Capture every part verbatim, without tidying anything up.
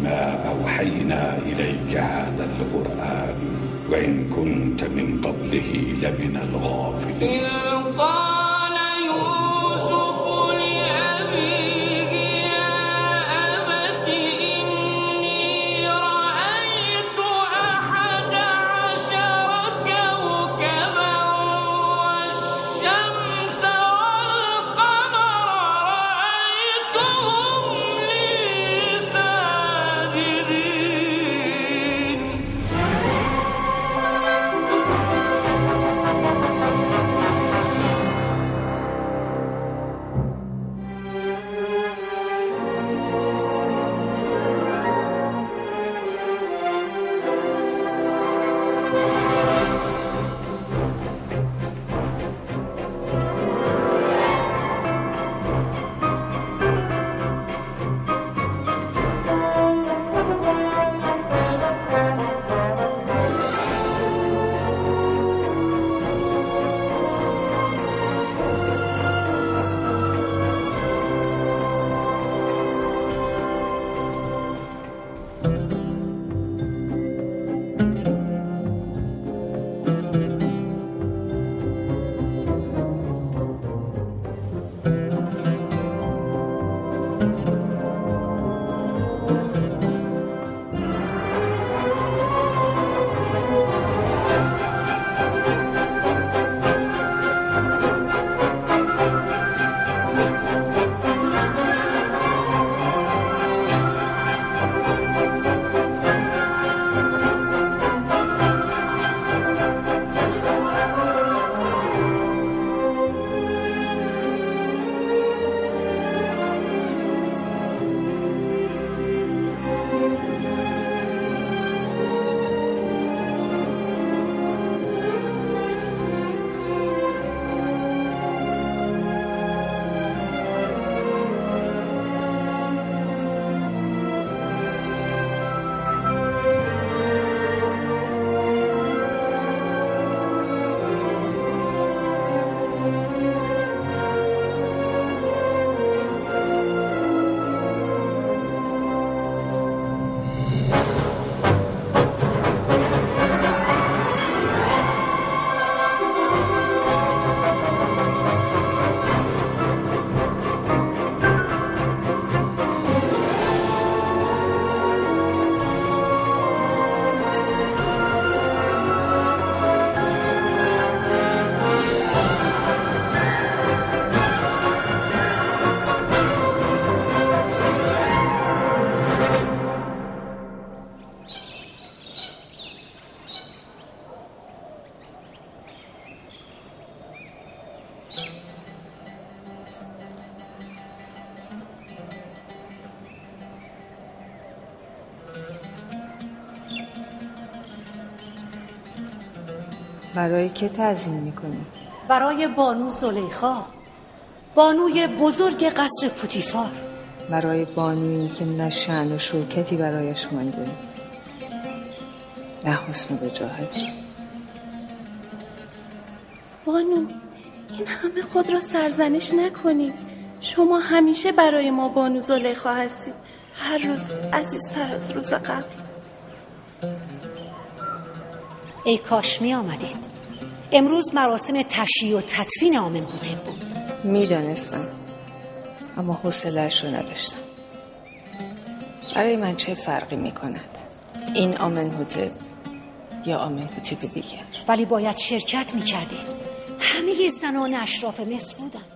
ما أوحينا إليك هذا القرآن وإن كنت من قبله لمن الغافلين. برای که تعظیم میکنی؟ برای بانو زلیخا، بانوی بزرگ قصر پوتیفار. برای بانویی که نه شأن و شوکتی برایش مانده، نه حسن و وجاهتی. بانو، این همه خود را سرزنش نکنید. شما همیشه برای ما بانو زلیخا هستید، هر روز عزیزتر از روز قبل. ای کاش می آمدید. امروز مراسم تشییع و تدفین آمنهوتپ بود. میدانستم، اما حوصله‌اش رو نداشتم. برای من چه فرقی میکند این آمنهوتپ یا آمنهوتپ دیگر؟ ولی باید شرکت میکردید. همه زنان اشراف مصر بودند.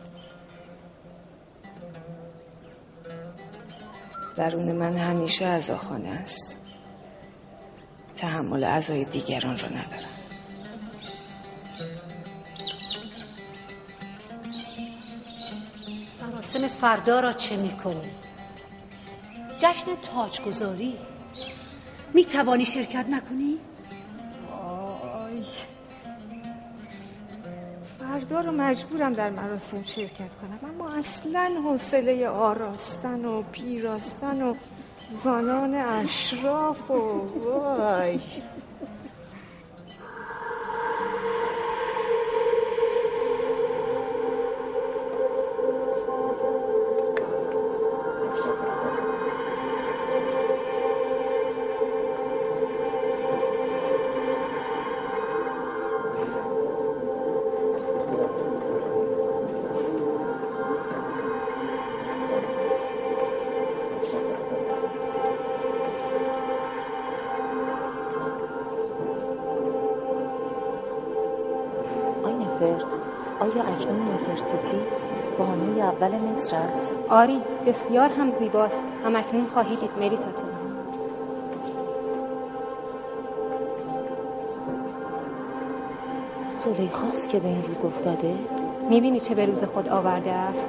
درون من همیشه عزاخانه است. تحمل عزای دیگران را ندارم. مراسم فردا را چه میکنی؟ جشن تاجگذاری. میتوانی شرکت نکنی؟ آی، فردا رو مجبورم در مراسم شرکت کنم، اما اصلاً حوصله آراستن و پیراستن و زنان اشراف و وای. آیا اکنون نفرتیتی بانوی اول مصر است؟ آری، بسیار هم زیباست. هم اکنون خواهی دید مریتاتی. زلیخاست که به این روز افتاده؟ میبینی چه به روز خود آورده است؟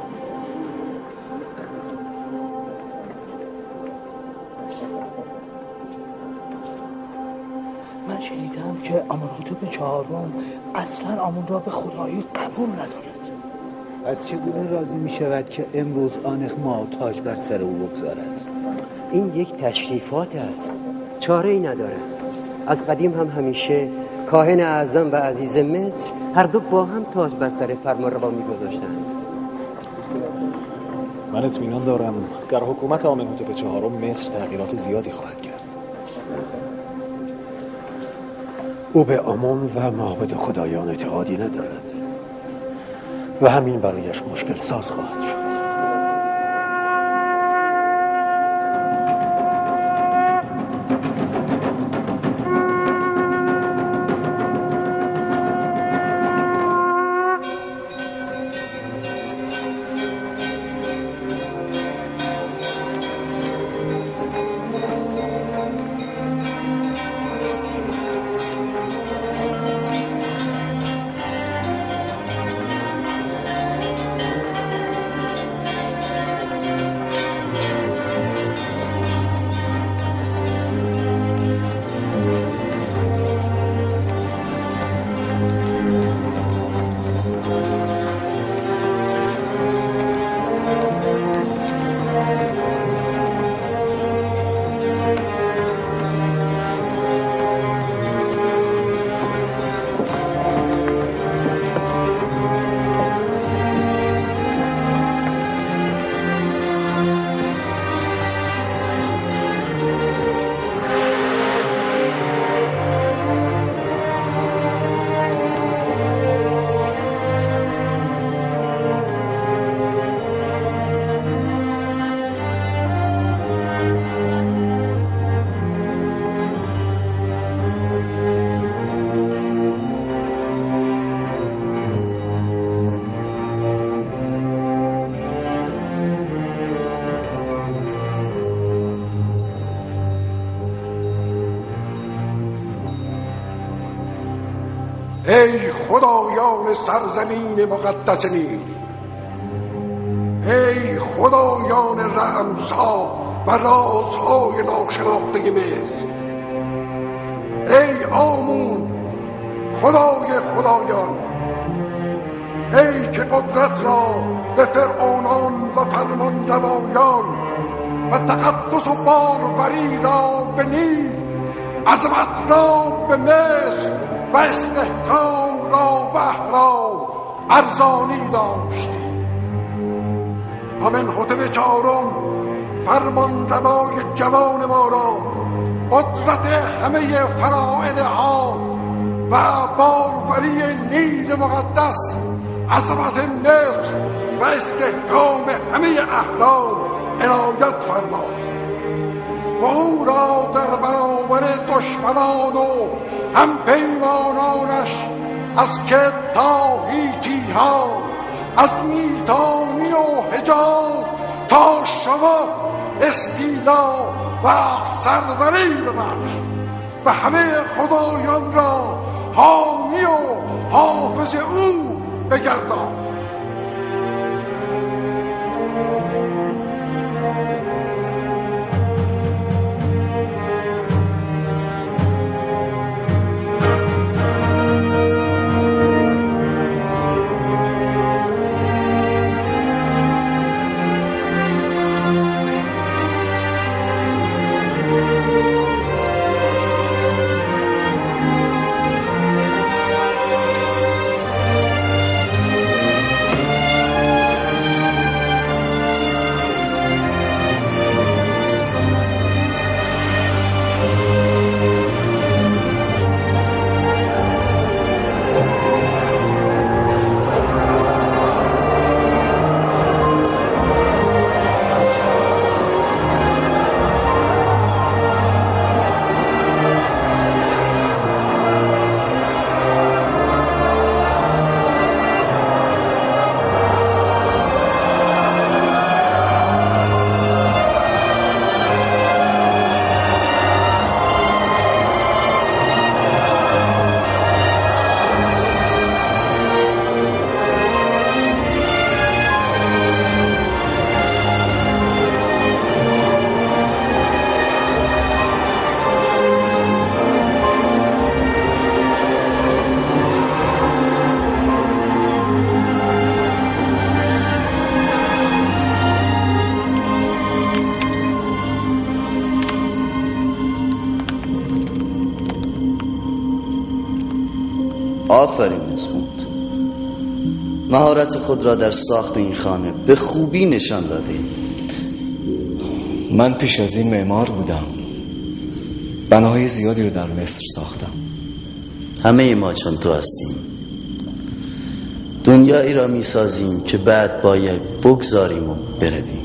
من شنیدم که آمنهوتپ چهارم اصلا آمون را به خدایی قبول ندارد. از چگونه راضی می شود که امروز آنخ ما تاج بر سر او بگذارد؟ این یک تشریفات است، چاره ای ندارد. از قدیم هم همیشه کاهن اعظم و عزیز مصر هر دو با هم تاج بر سر فرمانروا می‌گذاشتند. من اطمینان دارم در حکومت آمنهوتپ چهارم مصر تغییرات زیادی خواهد کرد. او به آمون و معابد خدایان اعتقادی ندارد و همین برایش مشکل ساز خواهد شد. ای خدایان سرزمین مقدس نیل، ای خدایان رمزها و رازهای ناشناخته مصر، ای آمون خدای خدایان، ای که قدرت را به فرعونان و فرمان روایان و تقدس و باروری را به نیل، عظمت را به مصر و استحکام را به اهرام ارزانی داشتی. آمنهوتپ چهارم فرمان روای جوان ما را قدرت همه فرائض ها و باروری نیل مقدس، عظمت مصر و استحکام همه اهرام عنایت فرما و او را در برابر دشمنان و هم پیمانانش از که تا هیتی ها، از میتانی و حجاز تا شما استیلا و سروری ببخش و همه خدایان را حامی و حافظ او بگردان. آفرین اسموند، مهارت خود را در ساخت این خانه به خوبی نشان دادی. من پیش از این معمار بودم، بناهای زیادی رو در مصر ساختم. همه ما چون تو هستیم. دنیایی را می سازیم که بعد باید بگذاریم و برویم.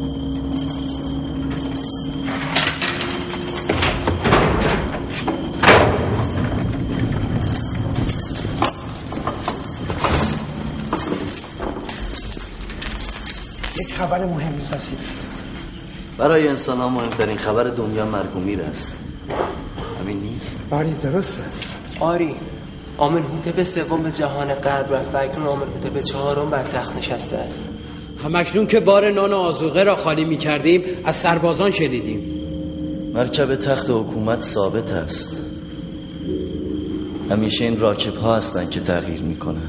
یک خبر مهم رسید. برای انسان ها مهمترین خبر دنیا مرگ و میر است. همین نیست؟ آری درست است. آری آمنهوتپ سوم به جهان غرب رفت و اکنون آمنهوتپ چهارم بر تخت نشسته است. همکنون که بار نان و آذوقه را خالی می کردیم از سربازان شنیدیم. مرکب تخت حکومت ثابت است. همیشه این راکب ها هستند که تغییر می کنند.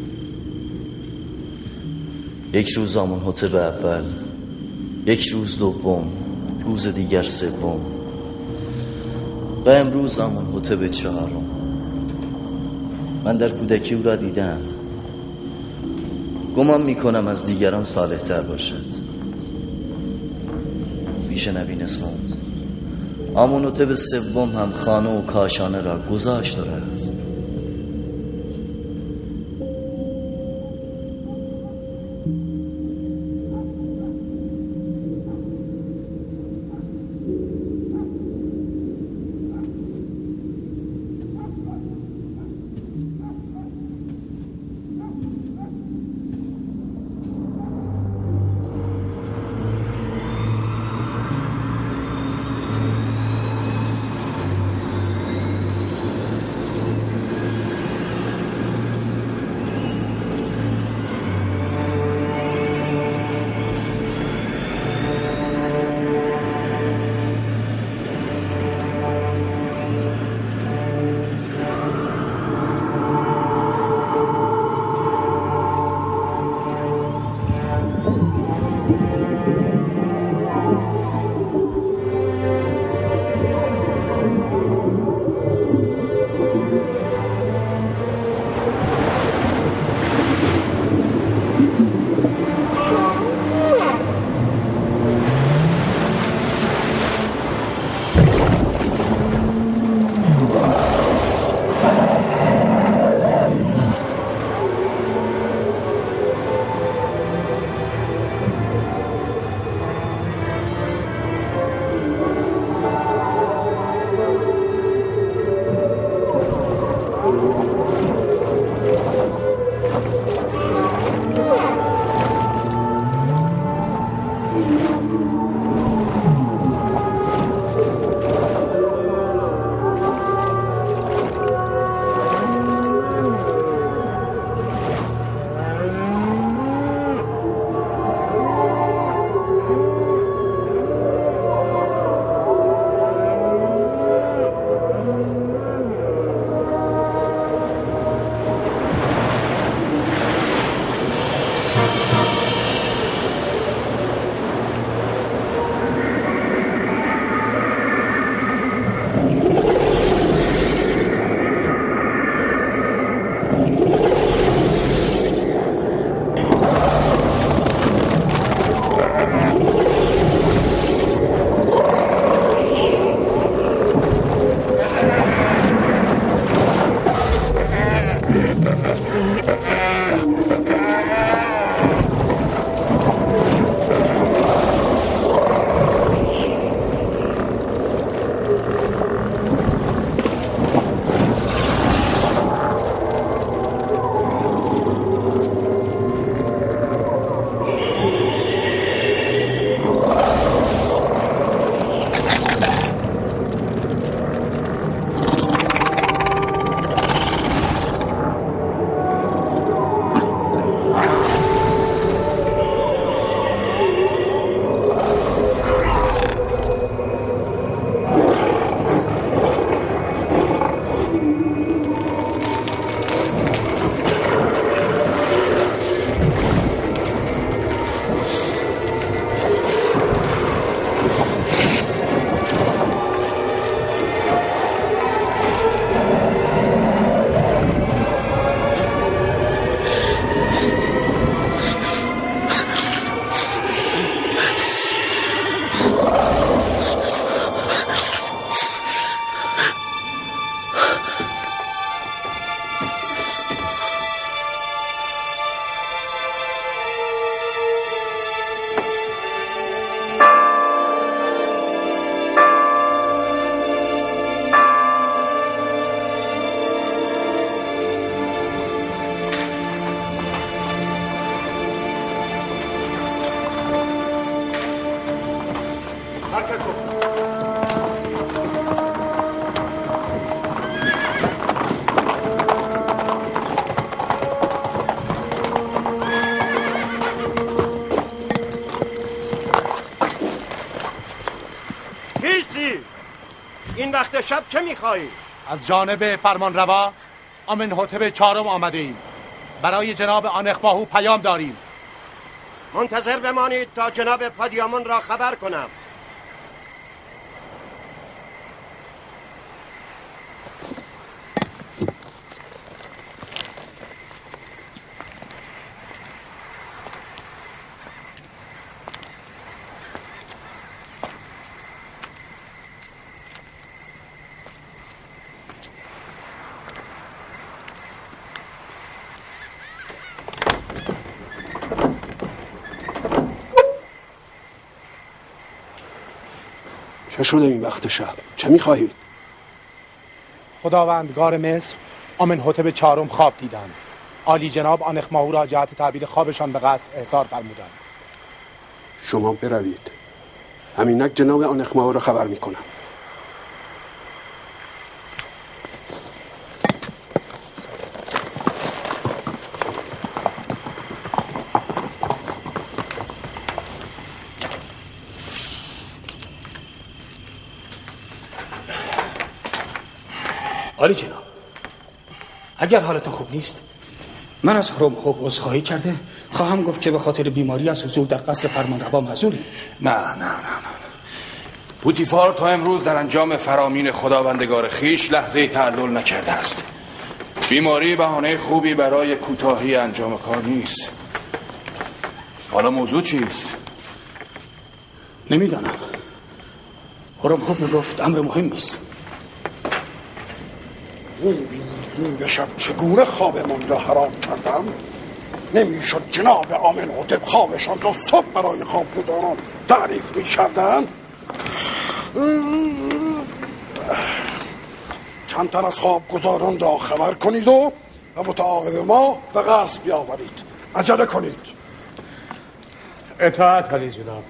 یک روز آمنهوتپ اول، یک روز دوم، روز دیگر سوم و امروز آمنهوتپ چهارم. من در کودکی او را دیدم. گمان میکنم از دیگران صالح تر باشد. میشنوین اسموند؟ آمنهوتپ سوم هم خانه و کاشانه را گذاشت و رفت. این وقت شب چه میخواهی؟ از جانب فرمانروا آمنحتب چهارم آمده ایم. برای جناب آنخماهو پیام داریم. منتظر بمانید تا جناب پادیامون را خبر کنم. چه شده این وقت شب؟ چه میخواهید؟ خداوندگار مصر آمنحتب چهارم خواب دیدند. عالی جناب آنخماهو را جهت تعبیر خوابشان به قصر احضار فرمودند. شما بروید. همینک جناب آنخماهو را خبر میکنم. عالی جناب، اگر حالتون خوب نیست من از هرم خوب عذرخواهی کرده خواهم گفت که به خاطر بیماری از حضور در قصر فرمانروا معذوریم. نه نه نه نه پوتیفار تا امروز در انجام فرامین خداوندگار خیش لحظه تعلل نکرده است. بیماری بهانه خوبی برای کوتاهی انجام کار نیست. حالا موضوع چیست؟ نمیدانم. هرم خوب میگفت امر مهمی است. میبینید نیم شب چگونه خوابمان را حرام کردم؟ نمیشد جناب آمنحتب خوابشان را صبح برای خوابگزاران تعریف میکردن؟ چند تن از خوابگزاران را خبر کنید و و متعاقب ما به قصر بیاورید. عجله کنید. اطاعت علی جناب.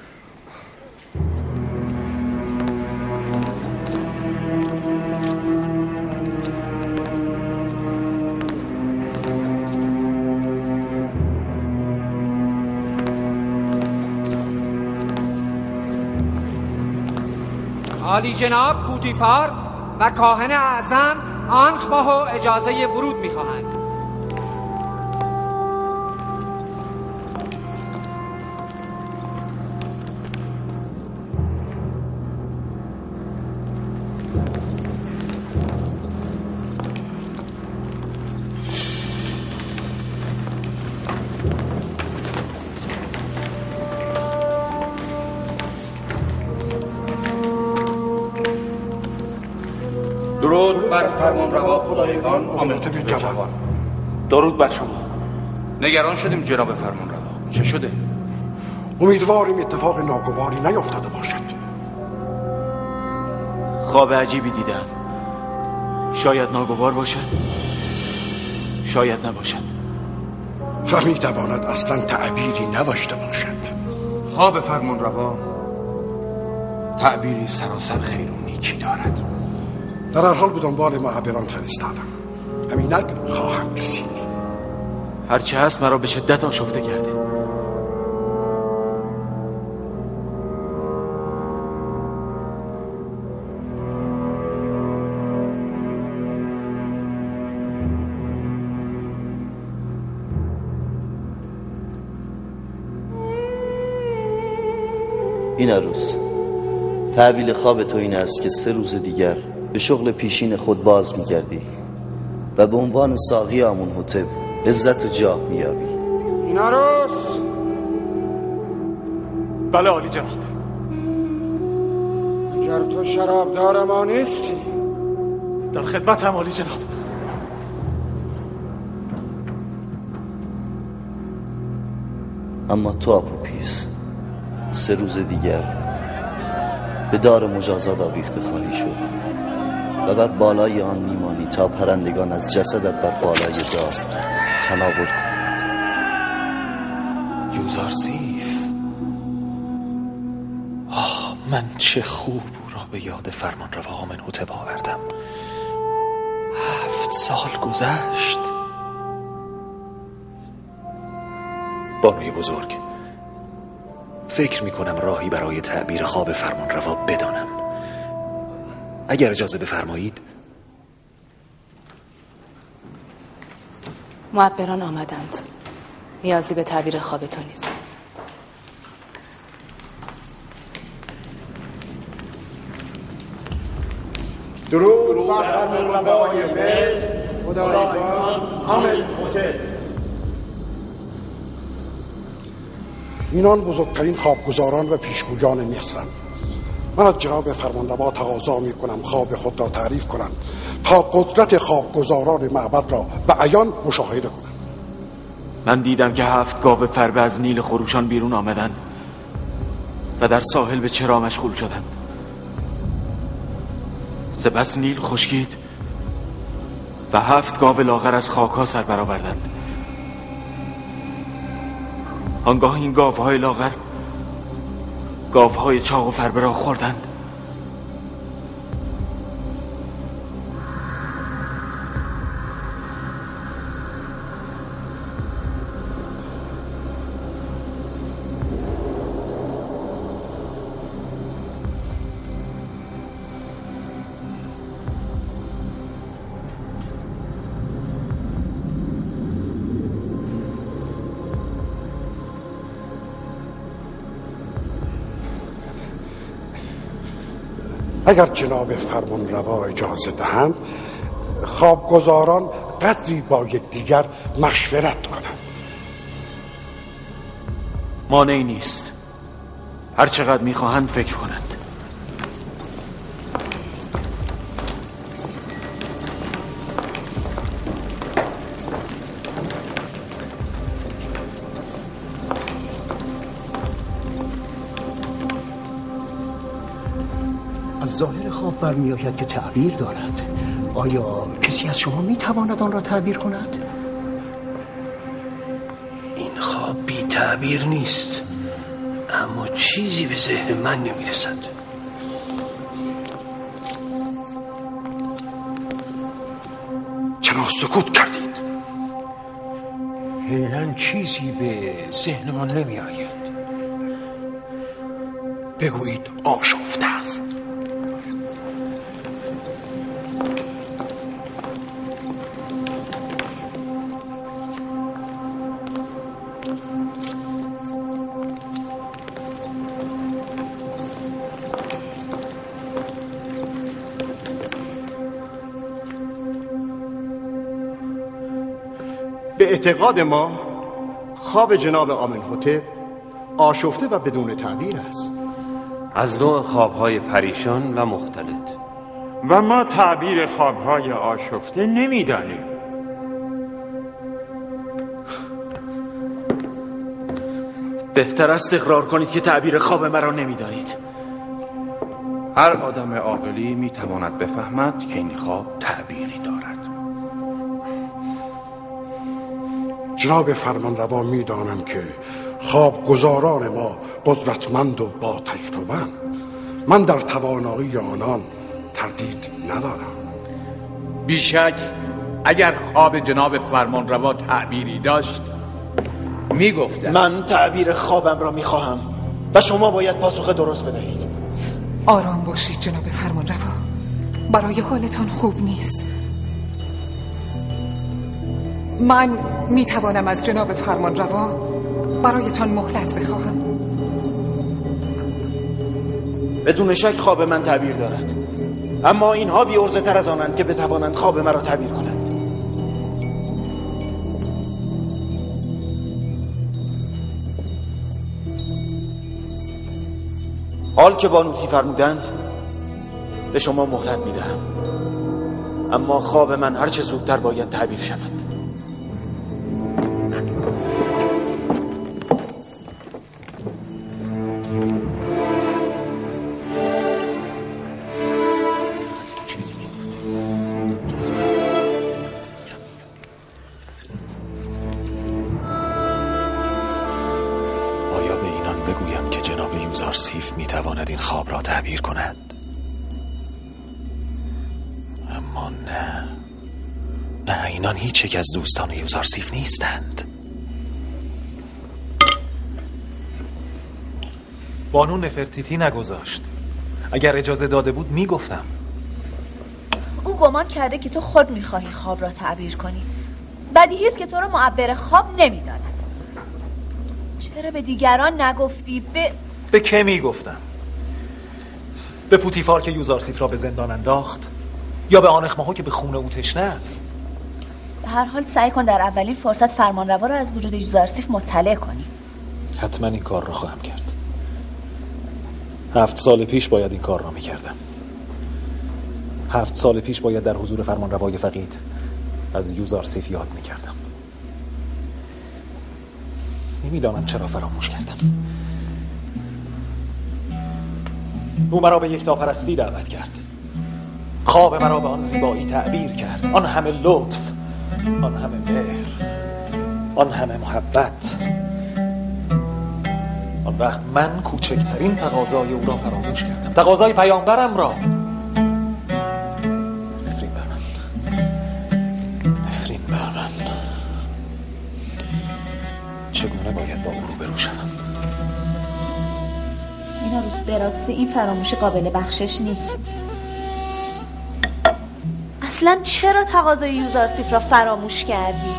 عالی جناب پوتیفار و کاهن اعظم آنخماهو اجازه ورود می‌خواهند. درود بر فرمانروا خدایگان آمنحتب جوان. درود بر شما. نگران شدیم جناب فرمانروا. چه شده؟ امیدواریم اتفاق ناگواری نیفتاده باشد. خواب عجیبی دیدم. شاید ناگوار باشد، شاید نباشد. و میتواند اصلا تعبیری نداشته باشد. خواب فرمانروا تعبیری سراسر خیر و نیکی دارد. در هر حال به دنبال معبران فرستادم. همینک خواهم رسید. هرچه هست مرا به شدت آشفته کرده. این عروس، تعبیل خواب تو این است که سه روز دیگر به شغل پیشین خود باز می‌گردی و به عنوان ساقی آمنحتب عزت و جاه می‌یابی. این عروس؟ بله عالی جناب. اگر تو شرابدار ما نیستی در خدمتم عالی جناب. اما تو آپوپیس سه روز دیگر به دار مجازات آویخته خواهی شد و بر بالای آن میمانی تا پرندگان از جسدت بر بالای دار تناول کنند. یوزارسیف، آه من چه خوب او را به یاد فرمانروا آمنحتب آوردم. هفت سال گذشت. بانوی بزرگ، فکر می کنم راهی برای تعبیر خواب فرمانروا بدانم. اگر اجازه بفرمایید. معبران آمدند. نیازی به تعبیر خواب تو نیست. درود بر فرمانروای مصر خدایگان آمن‌هوتپ. اینان بزرگترین خوابگزاران و پیشگویان مصرند. من از جناب فرمانروا تقاضا می کنم خواب خود را تعریف کنند تا قدرت خوابگزاران معبد را به عیان مشاهده کنند. من دیدم که هفت گاو فربه از نیل خروشان بیرون آمدند و در ساحل به چرا مشغول شدند. سپس نیل خشکید و هفت گاو لاغر از خاک‌ها سر برآوردند. آنگاه این گاوهای لاغر گاوهای چاق و فربه را خوردند. اگر جناب فرمانروا اجازه دهند خوابگزاران قدری با یکدیگر مشورت کنند. مانعی نیست، هر چقدر میخواهند فکر کنند. از ظاهر خواب برمی آید که تعبیر دارد. آیا کسی از شما می تواند آن را تعبیر کند؟ این خواب بی تعبیر نیست، اما چیزی به ذهن من نمی رسد. چرا سکوت کردید؟ فعلا چیزی به ذهن من نمی آید. بگویید آشفته است. به اعتقاد ما خواب جناب آمن‌هوتپ آشفته و بدون تعبیر است. از نوع خوابهای پریشان و مختلط. و ما تعبیر خوابهای آشفته نمیدانیم. بهتر است اقرار کنید که تعبیر خواب مرا نمیدانید. هر آدم عاقلی میتواند بفهمد که این خواب تعبیری دارد. جناب فرمانروا میدانم که خوابگزاران ما قدرتمند و با تجربه. من در توانایی آنان تردید ندارم. بیشک اگر خواب جناب فرمانروا تعبیری داشت میگفتم. من تعبیر خوابم را میخواهم و شما باید پاسخ درست بدهید. آرام باشید جناب فرمانروا، برای حالتان خوب نیست. من میتوانم از جناب فرمانروا برایتان مهلت بخواهم. بدون شک خواب من تعبیر دارد، اما اینها بی عرضه تر از آنند که بتوانند خواب مرا تعبیر کنند. حال که بانوتی فرمودند به شما مهلت میدهم، اما خواب من هرچه زودتر باید تعبیر شود. بگویم که جناب یوزارسیف میتواند این خواب را تعبیر کند؟ اما نه نه، اینان هیچ یک از دوستان یوزارسیف نیستند. بانو نفرتیتی نگذاشت. اگر اجازه داده بود میگفتم. او گمان کرده که تو خود میخواهی خواب را تعبیر کنی. بدیهی است که تو را معبر خواب نمیداند. چرا به دیگران نگفتی؟ به به که میگفتم؟ به پوتیفار که یوزارسیف را به زندان انداخت، یا به آنخماهو که به خون او تشنه است؟ به هر حال سعی کن در اولین فرصت فرمانروا را از وجود یوزارسیف مطلع کنی. حتما این کار را خواهم کرد. هفت سال پیش باید این کار را میکردم. هفت سال پیش باید در حضور فرمانروای فقید از یوزارسیف یاد میکردم. نمیدانم چرا فراموش کردم. او مرا به یکتاپرستی دعوت کرد. خواب مرا به آن زیبایی تعبیر کرد. آن همه لطف، آن همه مهر، آن همه محبت. آن وقت من کوچکترین تقاضای او را فراموش کردم. تقاضای پیامبرم را. نفرین بر من، نفرین بر من. چگونه باید با او روبرو شوم؟ این روز به راستی این فراموشی قابل بخشش نیست. اصلا چرا تقاضای یوزارسیف را فراموش کردی؟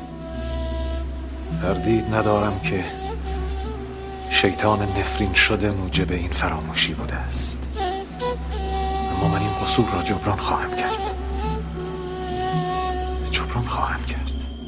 تردید ندارم که شیطان نفرین شده موجب این فراموشی بوده است، اما من این قصور را جبران خواهم کرد. جبران خواهم کرد.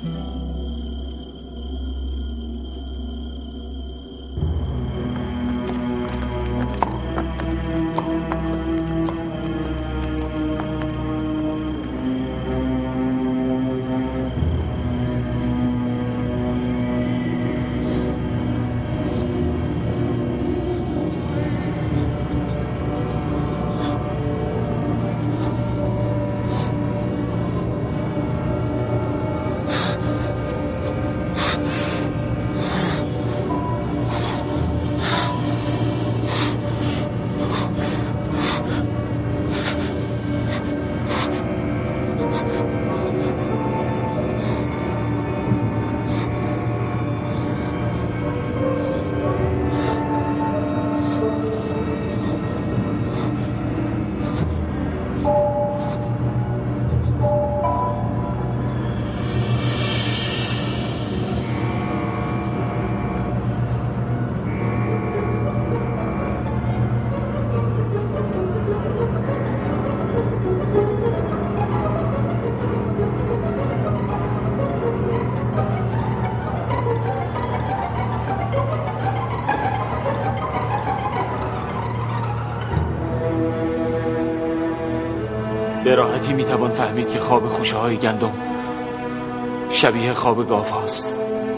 به راحتی میتوان فهمید که خواب خوشه های گندم شبیه خواب گاو هاست.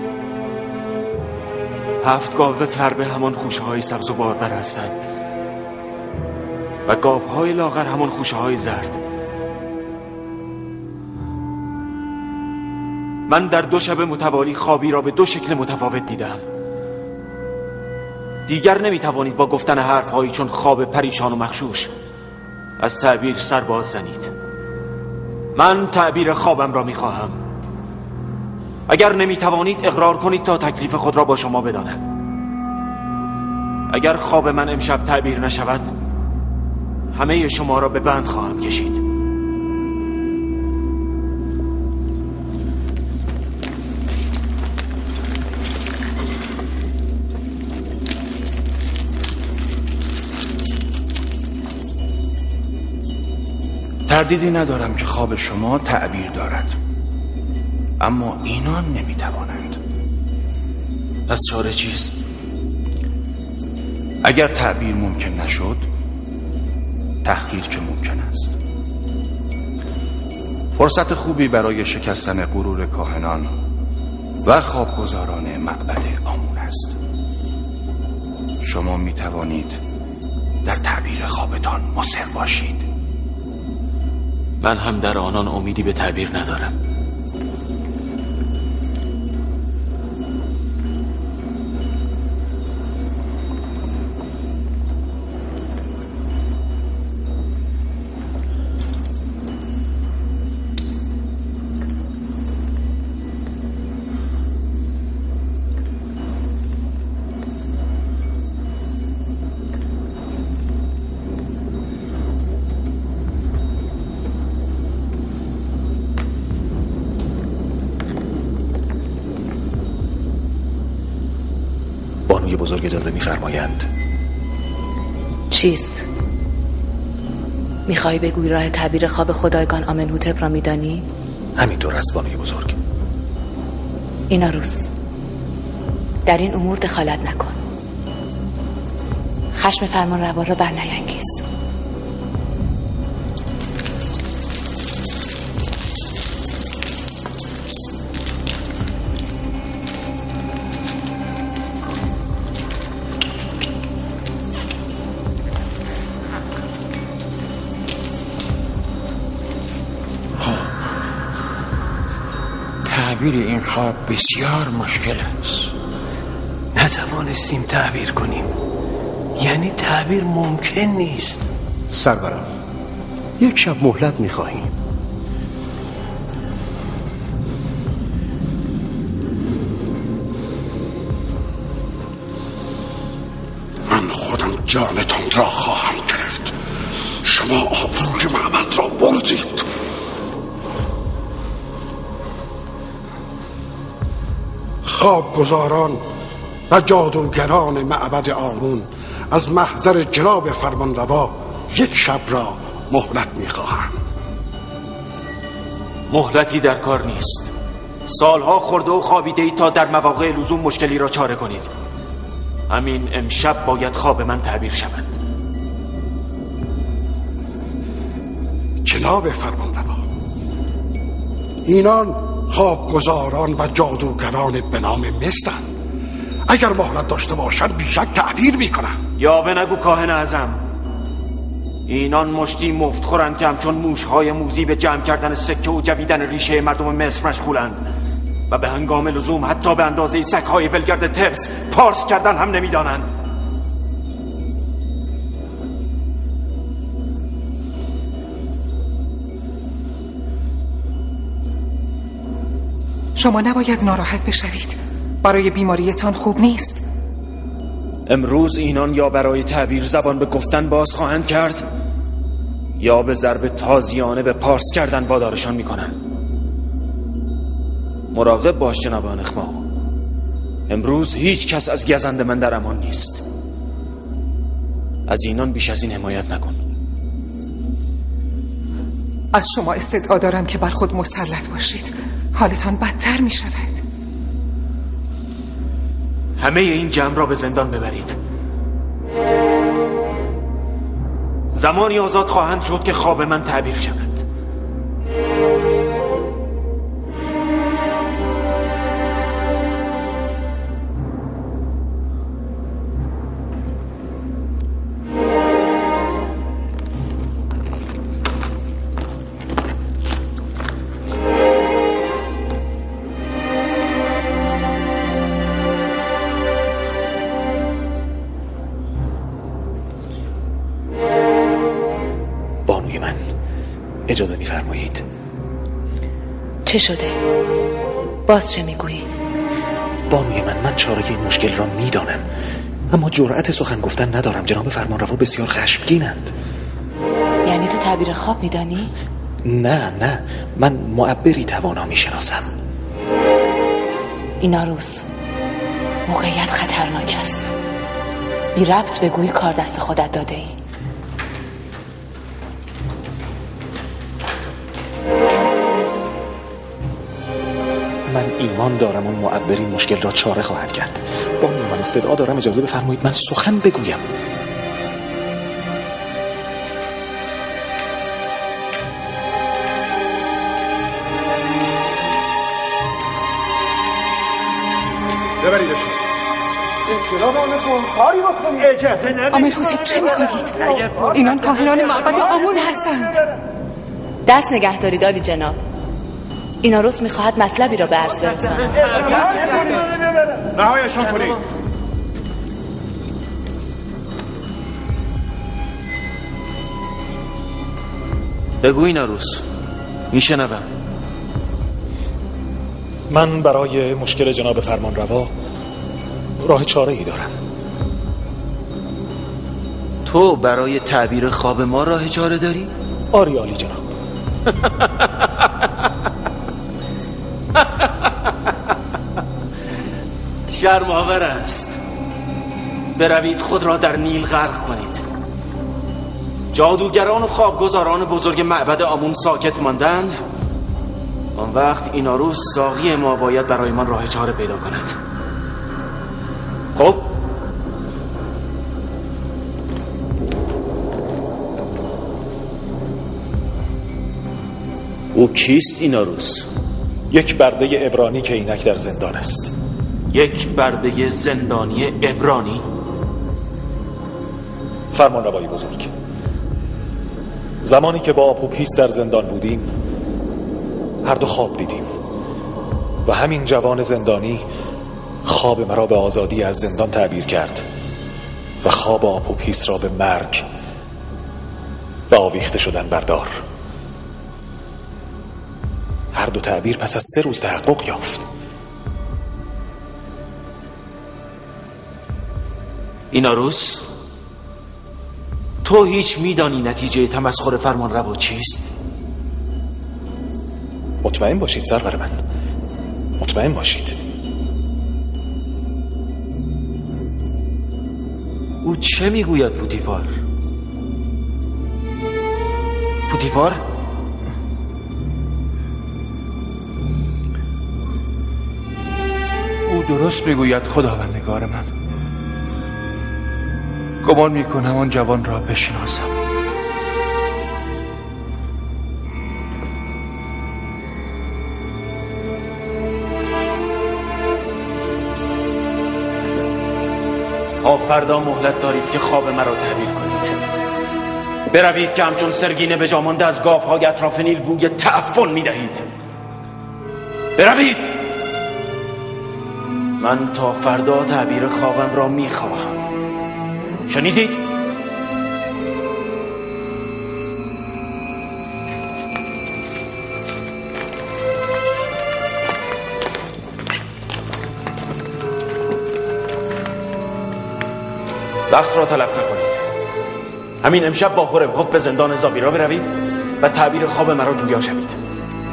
هفت گاو فربه همان خوشه های سبز و بارور هستند و گاو های لاغر همان خوشه های زرد. من در دو شب متوالی خوابی را به دو شکل متفاوت دیدم. دیگر نمیتوانید با گفتن حرف هایی چون خواب پریشان و مخشوش از تعبیر سر باز زنید. من تعبیر خوابم را میخواهم. اگر نمیتوانید اقرار کنید تا تکلیف خود را با شما بدانم. اگر خواب من امشب تعبیر نشود همه شما را به بند خواهم کشید. تردیدی ندارم که خواب شما تعبیر دارد، اما اینان نمیتوانند. از چاره چیست؟ اگر تعبیر ممکن نشد، تحقیر چه ممکن است؟ فرصت خوبی برای شکستن غرور کاهنان و خوابگزاران معبد آمون است. شما میتوانید در تعبیر خوابتان مصر باشید. من هم در آنان امیدی به تعبیر ندارم. بزرگ اجازه می‌فرمایند. چیست؟ میخوای بگوی راه تعبیر خواب خدایگان آمنهوتپ را میدانی؟ همینطور است بانوی بزرگ. ایناروس، در این امور دخالت نکن. خشم فرمان روا را برنیانگیز. تعبیر این خواب بسیار مشکل است. نتوانستیم تعبیر کنیم، یعنی تعبیر ممکن نیست. سرورم، یک شب مهلت می‌خواهیم. من خودم جانتان را خواهم گرفت. شما آبروی معبد را بردید. خوابگزاران و جادوگران معبد آمون از محضر جناب فرمانروا یک شب را مهلت می‌خواهم. مهلتی در کار نیست. سالها خورده و خوابیده ای تا در مواقع لزوم مشکلی را چاره کنید. همین امشب باید خواب من تعبیر شود. جناب فرمانروا، اینان خوابگزاران و جادوگران به نام مستند. اگر مهلت داشته باشند بیشک تعبیر میکنن. یاوه نگو کاهن اعظم. اینان مشتی مفت خورند که همچون موشهای موذی به جمع کردن سکه و جویدن ریشه مردم مصر مشغولند و به هنگام لزوم حتی به اندازه سگهای ولگرد تبس پارس کردن هم نمیدانند. شما نباید ناراحت بشوید. برای بیماریتان خوب نیست. امروز اینان یا برای تعبیر زبان به گفتن باز خواهند کرد یا به ضرب تازیانه به پارس کردن وادارشان میکنم. مراقب باش جناب آنخماو. امروز هیچ کس از گزند من در امان نیست. از اینان بیش از این حمایت نکن. از شما استدعا دارم که بر خود مسلط باشید. حالتان بدتر می شود. همه این جمع را به زندان ببرید. زمانی آزاد خواهند شد که خواب من تعبیر شود. اجازه می‌فرمایید؟ چه شده؟ باز چه میگویی؟ بانوی من من چاره این مشکل را میدانم، اما جرأت سخن گفتن ندارم. جناب فرمانروا بسیار خشمگینند. یعنی تو تعبیر خواب میدانی؟ نه نه، من معبری توانا میشناسم. ایناروس، موقعیت خطرناک است. بی ربط بگویی کار دست خودت داده ای. من ایمان دارم اون معبری مشکل را چاره خواهد کرد. با من استدعا دارم، اجازه بفرمایید من سخن بگویم. ببریدش. جناب آمون کاری بکنید. اجازه ندید. آمنهوتپ چه میکنید؟ اینان کاهنان معبد آمون هستند. دست نگه دارید عالی جناب. ایناروس میخواهد مطلبی را به عرض برساند. رهایشان کنید. بگو ایناروس، میشنوم. من برای مشکل جناب فرمانروا راه چاره ای دارم. تو برای تعبیر خواب ما راه چاره داری؟ آری عالی جناب. شرم‌آور است. بروید خود را در نیل غرق کنید. جادوگران و خوابگزاران بزرگ معبد آمون ساکت ماندند. آن وقت ایناروس ساقی ما باید برای من راه چاره پیدا کند. خب او کیست ایناروس؟ یک برده عبرانی که اینک در زندان است. یک برده زندانی عبرانی؟ فرمان روایی بزرگ، زمانی که با آپوپیس در زندان بودیم هر دو خواب دیدیم و همین جوان زندانی خواب مرا به آزادی از زندان تعبیر کرد و خواب آپوپیس را به مرگ و آویخته شدن بردار. هر دو تعبیر پس از سه روز تحقق یافت. ایناروس، تو هیچ میدانی نتیجه تمسخر فرمان روا چیست؟ مطمئن باشید سرور من، مطمئن باشید. او چه میگوید پوتیفار؟ پوتیفار؟ او درست میگوید خداوندگار من. گمان میکنم آن جوان را بشناسم. تا فردا مهلت دارید که خواب مرا تعبیر کنید. بروید که همچون سرگینه به جا مانده از گاوهای اطراف نیل بوی تعفن میدهید. بروید. من تا فردا تعبیر خوابم را میخواهم. شنیدید؟ وقت را تلف نکنید. همین امشب با هورمهوب به زندان زاویرا بروید و تعبیر خواب مرا جویا شوید.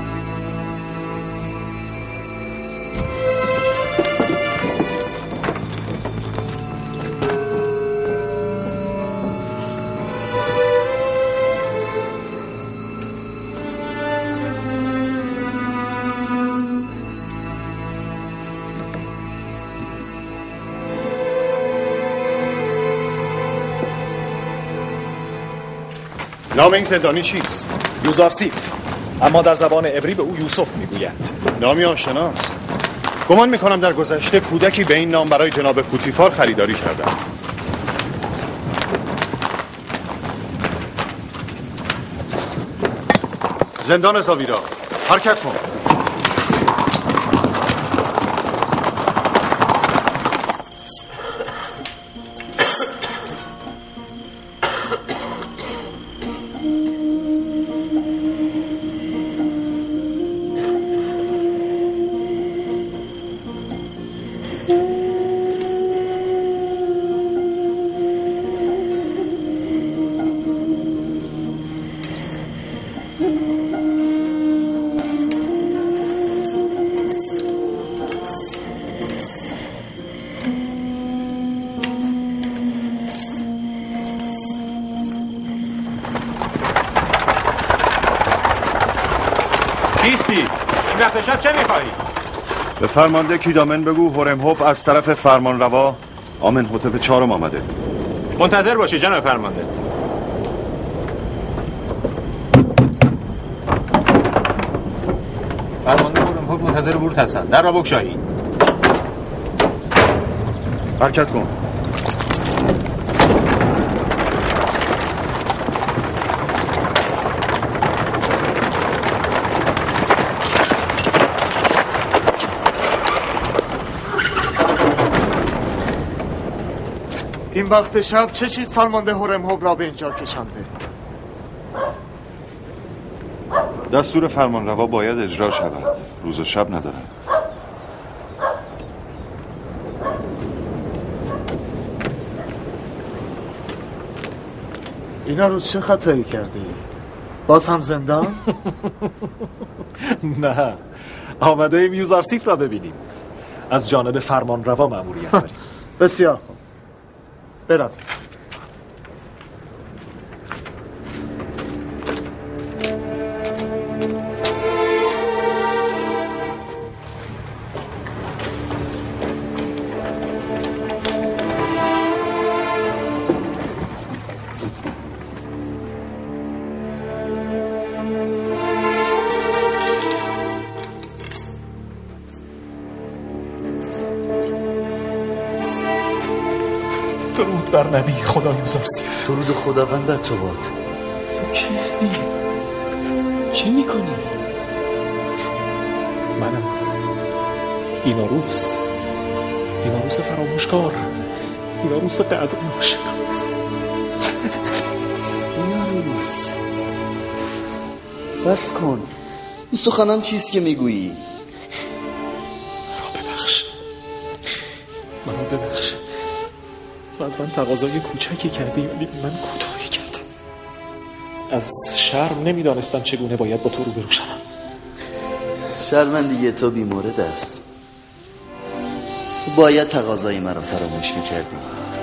نام این زندانی چیست؟ یوزارسیف، اما در زبان عبری به او یوسف میگویند. نامی آشناست. گمان میکنم در گذشته کودکی به این نام برای جناب پوتیفار خریداری کردند. زندان زاویرا، حرکت کن. شب چه میخواهی؟ به فرمانده کیدامن بگو هورمهوب از طرف فرمانروا آمنهوتپ چهارم آمده. منتظر باشی جناب فرمانده. فرمانده هورمهوب منتظر ورود هستند. در را بگشایید. حرکت کن. این وقت شب چه چیز فرمانده هورمهوب را به اینجا کشانده؟ دستور فرمانروا باید اجرا شود. روز و شب ندارد. اینا رو چه خطایی کردی؟ باز هم زندان؟ نه، آمده ایم یوزارسیف را ببینیم. از جانب فرمانروا مأموریت داریم. بسیار خوب. برم. درود بر نبی خدا یوزارسیف. درود خداوند بر تو باد. کیستی؟ چی میکنی؟ منم ایناروس، ایناروس فراموشکار، ایناروس قدر ناشناس. ایناروس بس کن، این سخنان چیست که میگویی؟ مرا ببخش، مرا ببخش. تو از من تقاضای کوچکی کردی ولی من کوتاهی کردم. از شرم نمیدانستم چگونه باید با تو روبرو شوم. شرمندگی تو بیمورد است. تو باید تقاضای مرا فراموش میکردی.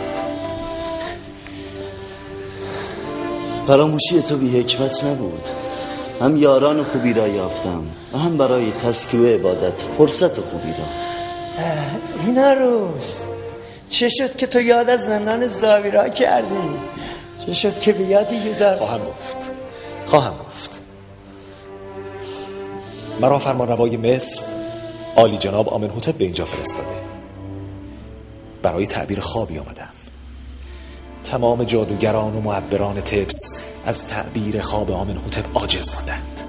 فراموشی تو بی حکمت نبود. هم یاران خوبی را یافتم و هم برای تزکیه عبادت فرصت خوبی را. ایناروس، چه شد که تو یاد از زندان زاویرا کردی؟ چه شد که بیاد یوزارس؟ خواهم گفت خواهم گفت مرا فرمانروای مصر عالی جناب آمنهوتپ به اینجا فرستاده. برای تعبیر خوابی آمدم. تمام جادوگران و معبران تبس از تعبیر خواب آمنهوتپ عاجز ماندند.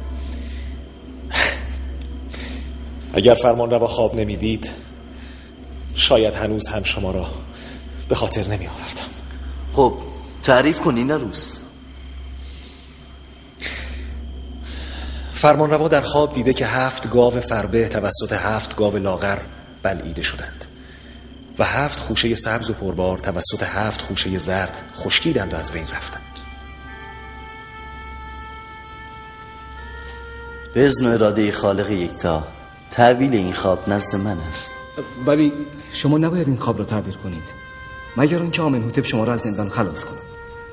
اگر فرمانروا خواب نمیدید شاید هنوز هم شما را به خاطر نمی آوردم. خب تعریف کن ایناروس. فرمانروا در خواب دیده که هفت گاو فربه توسط هفت گاو لاغر بلعیده شدند و هفت خوشه سبز و پربار توسط هفت خوشه زرد خشکیدند و از بین رفتند. به اذن و اراده خالق یکتا تعبیل این خواب نزد من است. ولی شما نباید این خواب را تعبیر کنید مگر آنکه آمنهوتپ شما را از زندان خلاص کند.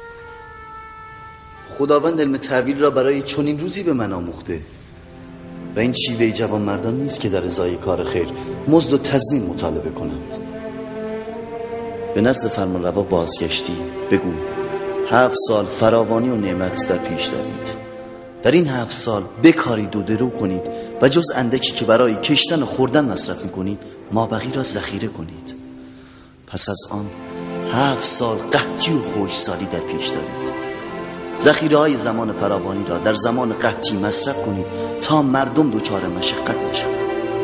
خداوند علم تعبیر را برای چنین روزی به من آموخته و این شیوه جوان مردان نیست که در ازای کار خیر مزد و تضمین مطالبه کنند. به نزد فرمانروا بازگشتی بگو هفت سال فراوانی و نعمت در پیش دارید. در این هفت سال بکارید و درو کنید و جز اندکی که برای کشتن و خوردن مصرف میکنید مابقی را ذخیره کنید. پس از آن هفت سال قحطی و خشکسالی در پیش دارید. ذخیره های زمان فراوانی را در زمان قحطی مصرف کنید تا مردم دچار مشقت نشوند.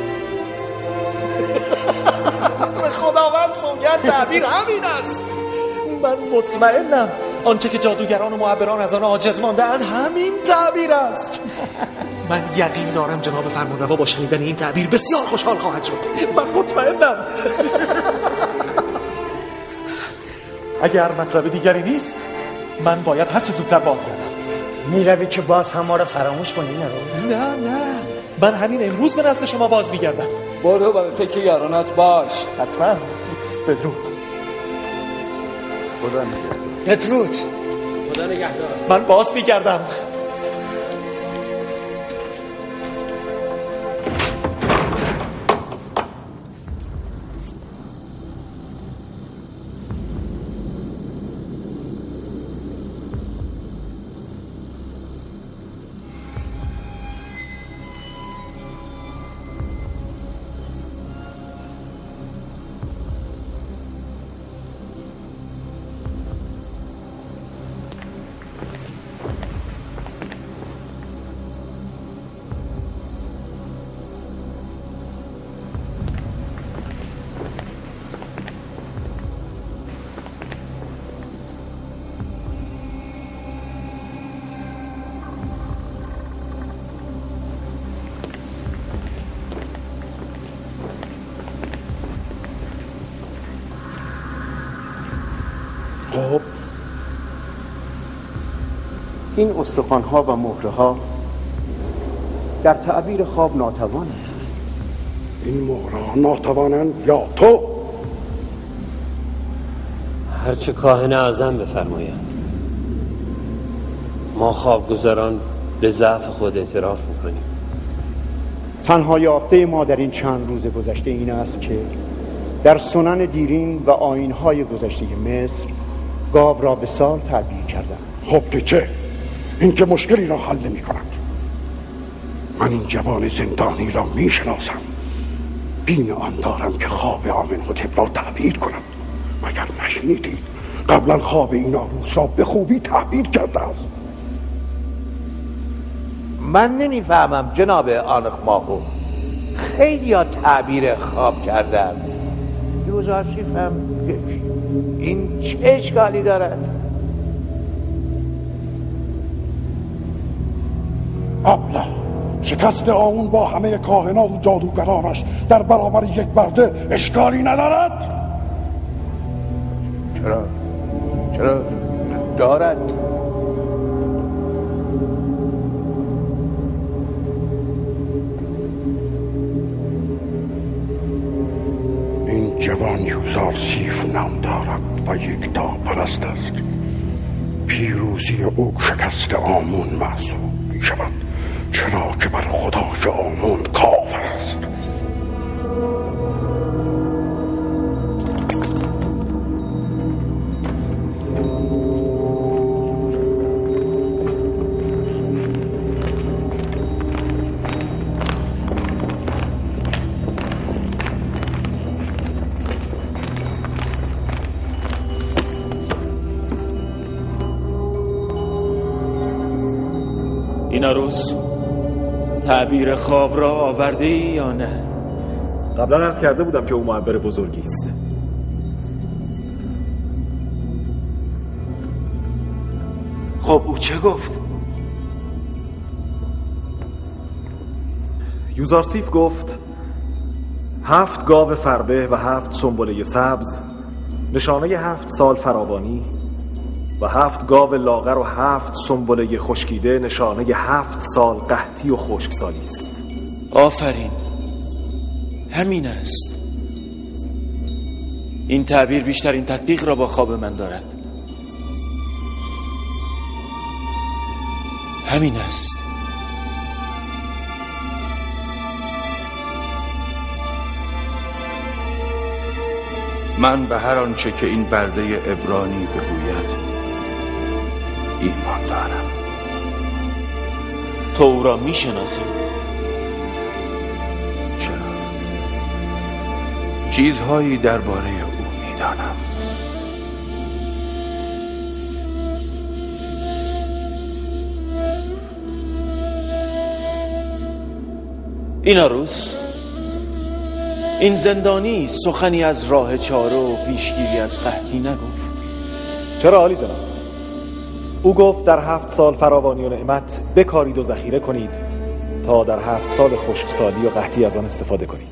به خداوند سوگند تعبیر همین است. من مطمئنم آنچه که جادوگران و معبران از آن عاجز مانده‌اند همین تعبیر است. من یقین دارم جناب فرمانروا با شنیدن این تعبیر بسیار خوشحال خواهد شد. من مطمئنم. اگر مطلب دیگری نیست من باید هر چه زودتر بازگردم. میروی که باز هم ما را فراموش کنی ایناروس؟ نه نه، من همین امروز به نزد شما باز میگردم. برو و به فکر یارانت باش. حتما. بدرود. خدا نگهدار. بدرود. خدا نگهدار. من باز میگردم. خب این استخوان‌ها و مهره‌ها در تعبیر خواب ناتوانه. این مهره‌ها ناتوانند یا تو؟ هرچه کاهن اعظم بفرمایند. ما خوابگزاران به ضعف خود اعتراف میکنیم. تنها یافته ما در این چند روز گذشته این است که در سنن دیرین و آیین‌های گذشته مصر گاو را به سال تعبیر کردند. خب که چه؟ این که مشکلی را حل نمی کند. من این جوان زندانی را می شناسم. بین آن دارم که خواب آمنحتب را تعبیر کنم. مگر نشنیدید قبلا خواب این آروس را به خوبی تعبیر کرده است؟ من نمیفهمم جناب آنخماهو، خیلی ها تعبیر خواب کردن. یوزارشیف هم این چه اشکالی دارد؟ ابله، شکست آمون با همه کاهنات و جادوگرانش در برابر یک برده اشکالی ندارد؟ چرا؟ چرا دارد؟ این جوان یوزارسیف نام دارد و یک تا پرست است. پیروزی او شکست آمون محسوب می شود، چرا که بر خدای آمون کافر است. این عروس تعبیر خواب را آورده ای یا نه؟ قبلا عرض کرده بودم که او معبر بزرگی است. خب او چه گفت؟ یوزارسیف گفت هفت گاو فربه و هفت سنبله سبز نشانه هفت سال فراوانی و هفت گاو لاغر و هفت سنبله خشکیده نشانه هفت سال قحطی و خشکسالی است. آفرین، همین است. این تعبیر بیشترین تطبیق را با خواب من دارد. همین است. من به هر آنچه که این برده عبرانی بگوید ایمان دارم. تو او را میشناسی؟ چرا؟ چیزهایی درباره او میدانم. این عروس، این زندانی سخنی از راه چاره و پیشگیری از قحطی نگفت؟ چرا عالی جناب؟ او گفت در هفت سال فراوانی و نعمت بکارید و ذخیره کنید تا در هفت سال خشکسالی و قحطی از آن استفاده کنید.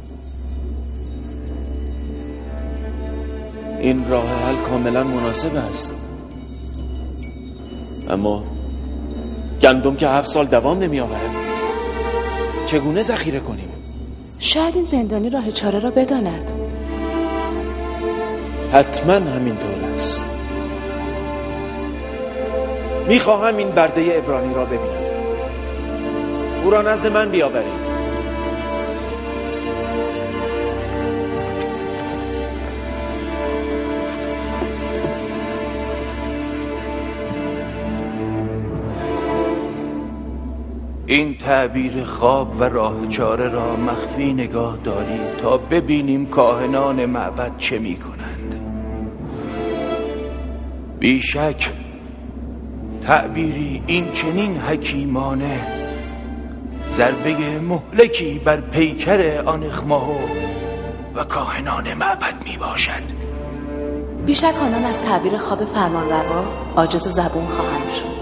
این راه حل کاملا مناسب است، اما گندم که هفت سال دوام نمی آورد، چگونه ذخیره کنیم؟ شاید این زندانی راه چاره را بداند. حتما همینطور است. میخواهم این برده عبرانی را ببینم. او را نزد من بیاورید. این تعبیر خواب و راه چاره را مخفی نگاه دارید تا ببینیم کاهنان معبد چه می کنند. بیشک تعبیری این چنین حکیمانه ضربه مهلکی بر پیکر آنخماهو و کاهنان معبد می باشد. بیشک آنان از تعبیر خواب فرمانروا عاجز و زبون خواهند شد.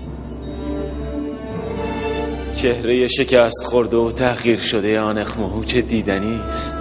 چهره شکست خورده و تغییر شده آنخماهو چه دیدنی است.